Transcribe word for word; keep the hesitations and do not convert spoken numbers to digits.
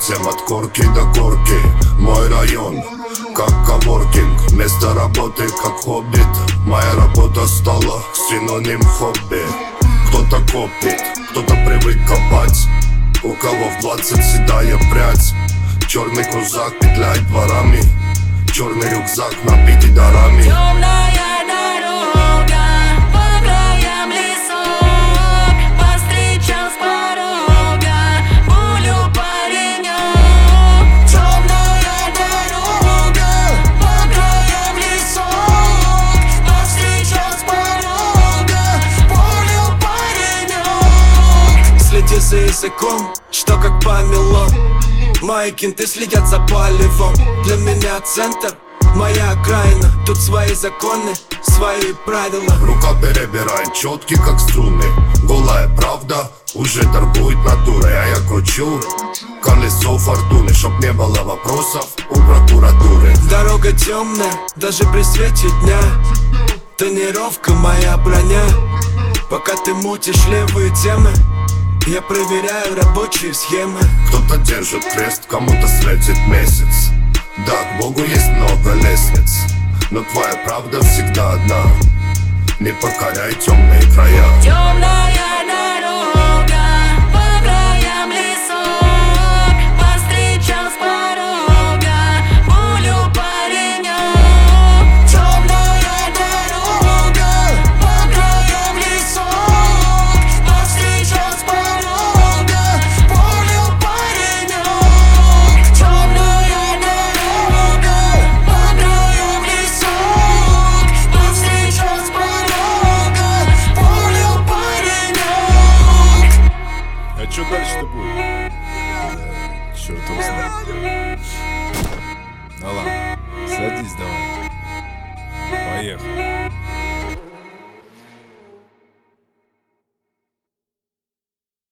всем от корки до корки. Мой район, как коворкинг, место работы, как хоббит. Моя работа стала синоним хобби. Кто-то копит, кто-то привык копать, у кого в двадцать седая прядь. Черный крузак петляет дворами, черный рюкзак набитый дарами. Темная дорога, по краям лесок, повстречал с порога пулю паренек. Темная дорога, по краям лесок, повстречал с порога пулю паренек. Следи за языком, что как помело. Мои кенты следят за поливом. Для меня центр, моя окраина. Тут свои законы, свои правила. Рука перебирает четки, как струны. Голая правда уже торгует натурой. А я кручу колесо фортуны, чтоб не было вопросов у прокуратуры. Дорога темная, даже при свете дня. Тонировка моя броня. Пока ты мутишь левые темы, я проверяю рабочие схемы. Кто-то держит крест, кому-то светит месяц. Да, к Богу есть много лестниц, но твоя правда всегда одна. Не покоряй темные края. Темная дорога, по краям лесок, повстречал с порога пулю паренек. Темная дорога, по краям лесок, повстречал с порога пулю паренек. Темная дорога, по краям лесок, повстречал с порога пулю паренек. А чё дальше-то будет? Черт его знает. Ну ладно, садись давай. Поехали.